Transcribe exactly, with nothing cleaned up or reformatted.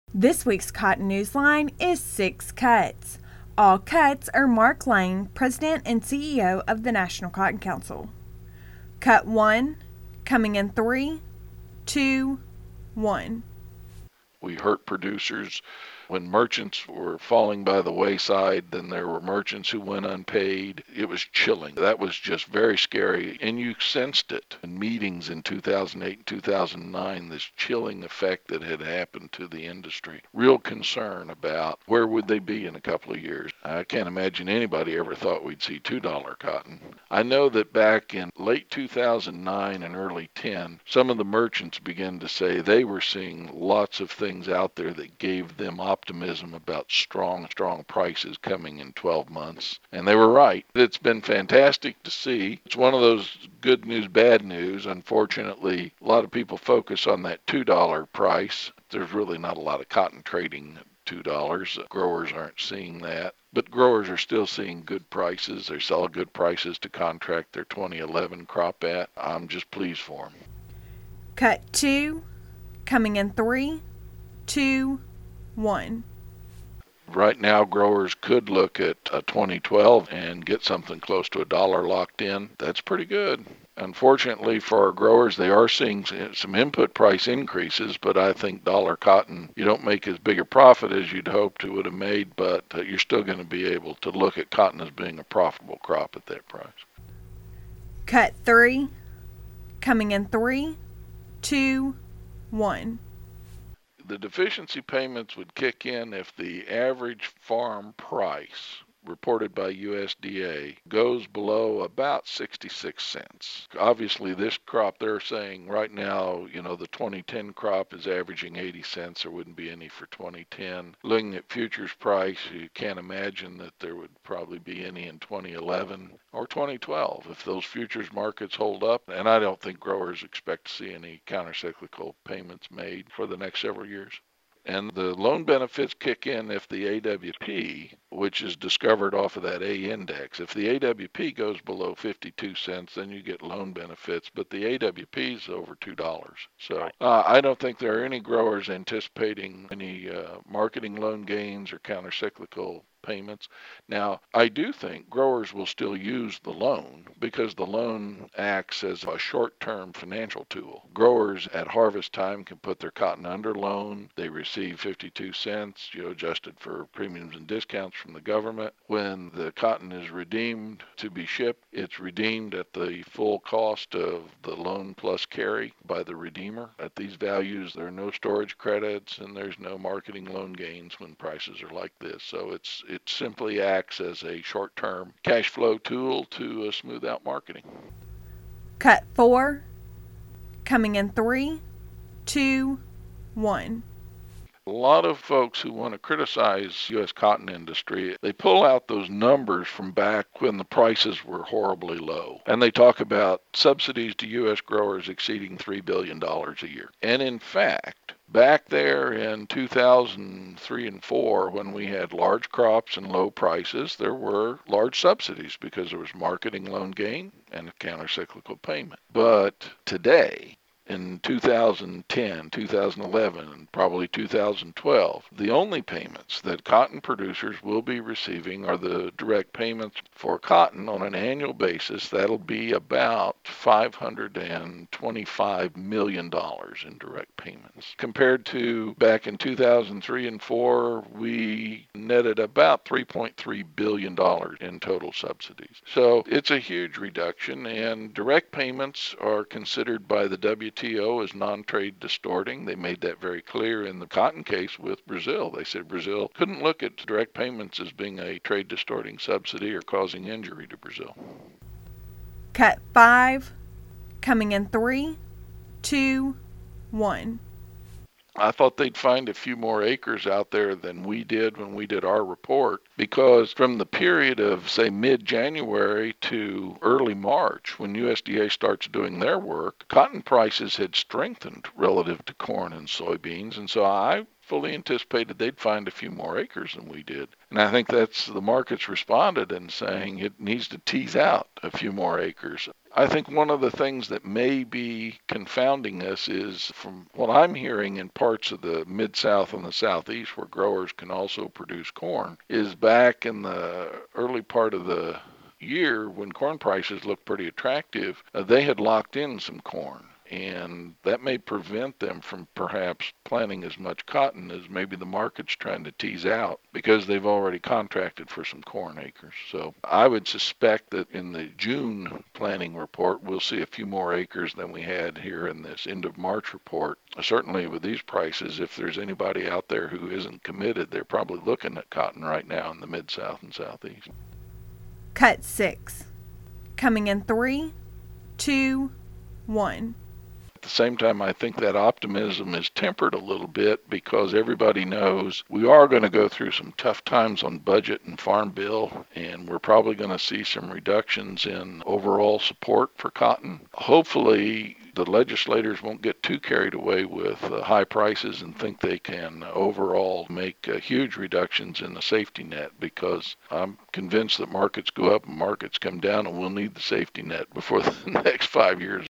This week's Cotton Newsline is Six Cuts. All cuts are Mark Lane, President and C E O of the National Cotton Council. Cut one, coming in three, two, one. We hurt producers. When merchants were falling by the wayside, then there were merchants who went unpaid. It was chilling. That was just very scary. And you sensed it in meetings in two thousand eight and two thousand nine, this chilling effect that had happened to the industry. Real concern about where would they be in a couple of years. I can't imagine anybody ever thought we'd see two dollar cotton. I know that back in late two thousand nine and early ten, some of the merchants began to say they were seeing lots of things out there that gave them optimism. optimism about strong, strong prices coming in twelve months. And they were right. It's been fantastic to see. It's one of those good news, bad news. Unfortunately, a lot of people focus on that two dollar price. There's really not a lot of cotton trading at two dollars. Growers aren't seeing that. But growers are still seeing good prices. They sell good prices to contract their twenty eleven crop at. I'm just pleased for them. Cut two, coming in three, two, one. Right now, growers could look at a twenty twelve and get something close to a dollar locked in. That's pretty good. Unfortunately for our growers, they are seeing some input price increases, but I think dollar cotton, you don't make as big a profit as you'd hoped it would have made, but uh, you're still going to be able to look at cotton as being a profitable crop at that price. Cut three, coming in three, two, one. The deficiency payments would kick in if the average farm price reported by U S D A goes below about sixty-six cents. Obviously, this crop, they're saying right now, you know, the twenty ten crop is averaging eighty cents. There wouldn't be any for twenty ten. Looking at futures price, you can't imagine that there would probably be any in twenty eleven or twenty twelve if those futures markets hold up. And I don't think growers expect to see any countercyclical payments made for the next several years. And the loan benefits kick in if the A W P, which is discovered off of that A index, if the A W P goes below fifty-two cents, then you get loan benefits. But the A W P is over two dollars. So uh, I don't think there are any growers anticipating any uh, marketing loan gains or countercyclical payments. Now, I do think growers will still use the loan because the loan acts as a short-term financial tool. Growers at harvest time can put their cotton under loan. They receive fifty-two cents, you know, adjusted for premiums and discounts from the government. When the cotton is redeemed to be shipped, it's redeemed at the full cost of the loan plus carry by the redeemer. At these values, there are no storage credits and there's no marketing loan gains when prices are like this. So it's it simply acts as a short-term cash flow tool to uh, smooth out marketing. Cut four, coming in three, two, one. A lot of folks who want to criticize U S cotton industry, they pull out those numbers from back when the prices were horribly low. And they talk about subsidies to U S growers exceeding three billion dollars a year. And in fact, back there in two thousand three and four, when we had large crops and low prices, there were large subsidies because there was marketing loan gain and a countercyclical payment. But today, in two thousand ten, two thousand eleven, and probably two thousand twelve, the only payments that cotton producers will be receiving are the direct payments for cotton on an annual basis. That'll be about five hundred twenty-five million dollars in direct payments. Compared to back in two thousand three and four, we netted about three point three billion dollars in total subsidies. So it's a huge reduction, and direct payments are considered by the W T O as non-trade distorting. They made that very clear in the cotton case with Brazil. They said Brazil couldn't look at direct payments as being a trade distorting subsidy or causing injury to Brazil. Cut five, coming in three, two, one. I thought they'd find a few more acres out there than we did when we did our report, because from the period of, say, mid-January to early March, when U S D A starts doing their work, cotton prices had strengthened relative to corn and soybeans. And so I fully anticipated they'd find a few more acres than we did. And I think that's the market's responded in saying it needs to tease out a few more acres. I think one of the things that may be confounding us is, from what I'm hearing in parts of the Mid-South and the Southeast where growers can also produce corn, is back in the early part of the year when corn prices looked pretty attractive, uh, they had locked in some corn. And that may prevent them from perhaps planting as much cotton as maybe the market's trying to tease out because they've already contracted for some corn acres. So I would suspect that in the June planting report, we'll see a few more acres than we had here in this end of March report. Certainly with these prices, if there's anybody out there who isn't committed, they're probably looking at cotton right now in the Mid-South and Southeast. Cut six. Coming in three, two, one. At the same time, I think that optimism is tempered a little bit because everybody knows we are going to go through some tough times on budget and farm bill, and we're probably going to see some reductions in overall support for cotton. Hopefully, the legislators won't get too carried away with uh, high prices and think they can overall make uh, huge reductions in the safety net, because I'm convinced that markets go up and markets come down, and we'll need the safety net before the next five years